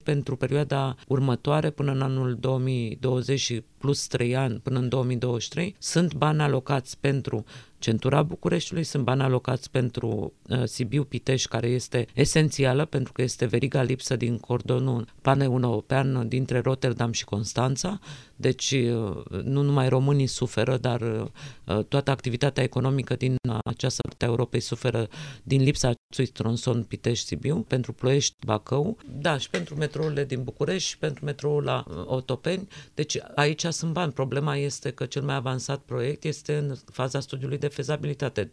pentru perioada următoare până în anul 2020 și plus 3 ani până în 2023. Sunt bani alocați pentru centura Bucureștiului, sunt bani alocați pentru Sibiu-Pitești, care este esențială pentru că este veriga lipsă din cordonul paneuropean dintre Rotterdam și Constanța. Deci nu numai românii suferă, dar toată activitatea economică din această parte a Europei suferă din lipsa acestui tronson Pitești-Sibiu, pentru Ploiești-Bacău, da, și pentru metrourile din București și pentru metroul la Otopeni. Deci aici sunt bani. Problema este că cel mai avansat proiect este în faza studiului de fezabilitate.